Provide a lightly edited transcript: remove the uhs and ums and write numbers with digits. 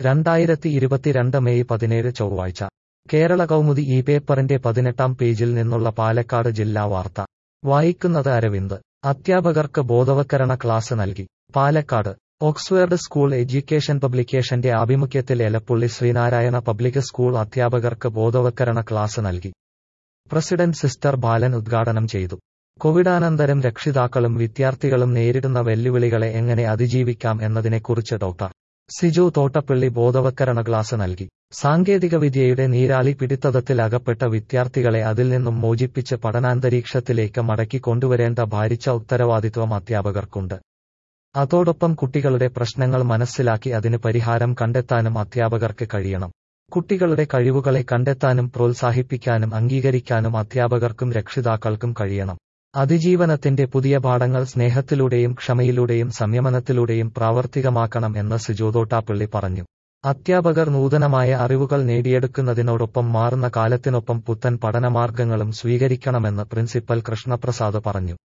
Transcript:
2022 May 17 ചൊവ്വാഴ്ച കേരള കൗമുദി ഈ പേപ്പറിന്റെ 18-ാം പേജിൽ നിന്നുള്ള പാലക്കാട് ജില്ലാ വാർത്ത വായിക്കുന്നത് അരവിന്ദ്. അധ്യാപകർക്ക് ബോധവത്കരണ ക്ലാസ് നൽകി. പാലക്കാട് ഓക്സ്ഫേർഡ് സ്കൂൾ എഡ്യൂക്കേഷൻ പബ്ലിക്കേഷന്റെ ആഭിമുഖ്യത്തിൽ എലപ്പുള്ളി ശ്രീനാരായണ പബ്ലിക് സ്കൂൾ അധ്യാപകർക്ക് ബോധവത്കരണ ക്ലാസ് നൽകി. പ്രസിഡന്റ് സിസ്റ്റർ ബാലൻ ഉദ്ഘാടനം ചെയ്തു. കോവിഡാനന്തരം രക്ഷിതാക്കളും വിദ്യാർത്ഥികളും നേരിടുന്ന വെല്ലുവിളികളെ എങ്ങനെ അതിജീവിക്കാം എന്നതിനെക്കുറിച്ച് ഡോക്ടർ സിജു തോട്ടപ്പള്ളി ബോധവത്കരണ ക്ലാസ് നൽകി. സാങ്കേതികവിദ്യയുടെ നീരാളി പിടിത്തത്തിൽ അകപ്പെട്ട വിദ്യാർത്ഥികളെ അതിൽ നിന്നും മോചിപ്പിച്ച് പഠനാന്തരീക്ഷത്തിലേക്ക് മടക്കി കൊണ്ടുവരേണ്ട ഭാരിച്ച ഉത്തരവാദിത്വം അധ്യാപകർക്കുണ്ട്. അതോടൊപ്പം കുട്ടികളുടെ പ്രശ്നങ്ങൾ മനസ്സിലാക്കി അതിന് പരിഹാരം കണ്ടെത്താനും അധ്യാപകർക്ക് കഴിയണം. കുട്ടികളുടെ കഴിവുകളെ കണ്ടെത്താനും പ്രോത്സാഹിപ്പിക്കാനും അംഗീകരിക്കാനും അധ്യാപകർക്കും രക്ഷിതാക്കൾക്കും കഴിയണം. അതിജീവനത്തിന്റെ പുതിയ പാഠങ്ങൾ സ്നേഹത്തിലൂടെയും ക്ഷമയിലൂടെയും സംയമനത്തിലൂടെയും പ്രാവർത്തികമാക്കണം എന്ന് സിജു തോട്ടാപ്പള്ളി പറഞ്ഞു. അധ്യാപകർ നൂതനമായ അറിവുകൾ നേടിയെടുക്കുന്നതിനോടൊപ്പം മാറുന്ന കാലത്തിനൊപ്പം പുത്തൻ പഠനമാർഗങ്ങളും സ്വീകരിക്കണമെന്ന് പ്രിൻസിപ്പൽ കൃഷ്ണപ്രസാദ് പറഞ്ഞു.